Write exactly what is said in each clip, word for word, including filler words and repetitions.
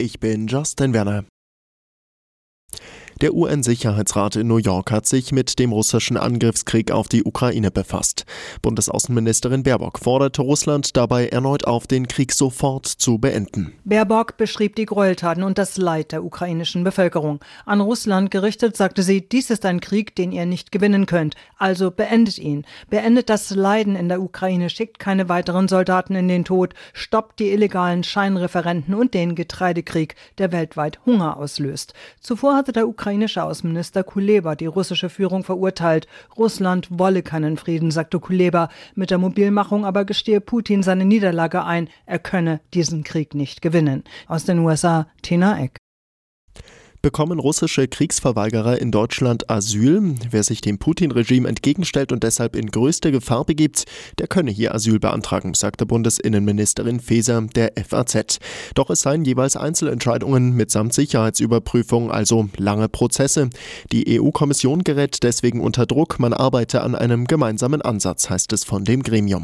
ich bin Justin Werner. Der U N-Sicherheitsrat in New York hat sich mit dem russischen Angriffskrieg auf die Ukraine befasst. Bundesaußenministerin Baerbock forderte Russland dabei erneut auf, den Krieg sofort zu beenden. Baerbock beschrieb die Gräueltaten und das Leid der ukrainischen Bevölkerung. An Russland gerichtet sagte sie, dies ist ein Krieg, den ihr nicht gewinnen könnt. Also beendet ihn. Beendet das Leiden in der Ukraine, schickt keine weiteren Soldaten in den Tod, stoppt die illegalen Scheinreferenden und den Getreidekrieg, der weltweit Hunger auslöst. Zuvor hatte der ukrainische Außenminister Kuleba die russische Führung verurteilt. Russland wolle keinen Frieden, sagte Kuleba. Mit der Mobilmachung aber gestehe Putin seine Niederlage ein. Er könne diesen Krieg nicht gewinnen. Aus den U S A, Tina Eck. Bekommen russische Kriegsverweigerer in Deutschland Asyl? Wer sich dem Putin-Regime entgegenstellt und deshalb in größte Gefahr begibt, der könne hier Asyl beantragen, sagte Bundesinnenministerin Faeser der F A Z. Doch es seien jeweils Einzelentscheidungen mitsamt Sicherheitsüberprüfung, also lange Prozesse. Die E U-Kommission gerät deswegen unter Druck, man arbeite an einem gemeinsamen Ansatz, heißt es von dem Gremium.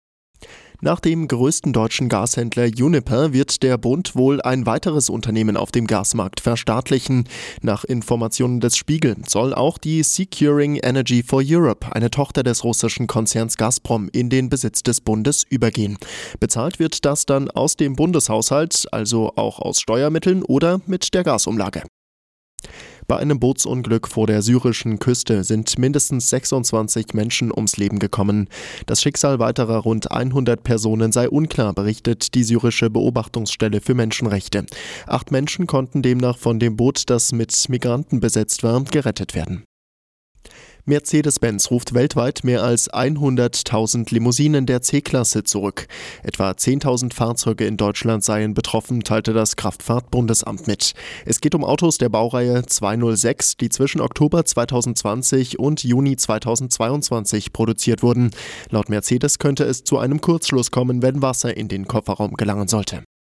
Nach dem größten deutschen Gashändler Uniper wird der Bund wohl ein weiteres Unternehmen auf dem Gasmarkt verstaatlichen. Nach Informationen des Spiegel soll auch die Securing Energy for Europe, eine Tochter des russischen Konzerns Gazprom, in den Besitz des Bundes übergehen. Bezahlt wird das dann aus dem Bundeshaushalt, also auch aus Steuermitteln oder mit der Gasumlage. Bei einem Bootsunglück vor der syrischen Küste sind mindestens sechsundzwanzig Menschen ums Leben gekommen. Das Schicksal weiterer rund hundert Personen sei unklar, berichtet die syrische Beobachtungsstelle für Menschenrechte. Acht Menschen konnten demnach von dem Boot, das mit Migranten besetzt war, gerettet werden. Mercedes-Benz ruft weltweit mehr als hunderttausend Limousinen der C-Klasse zurück. Etwa zehntausend Fahrzeuge in Deutschland seien betroffen, teilte das Kraftfahrtbundesamt mit. Es geht um Autos der Baureihe zweihundertsechs, die zwischen Oktober zweitausendzwanzig und Juni zweitausendzweiundzwanzig produziert wurden. Laut Mercedes könnte es zu einem Kurzschluss kommen, wenn Wasser in den Kofferraum gelangen sollte.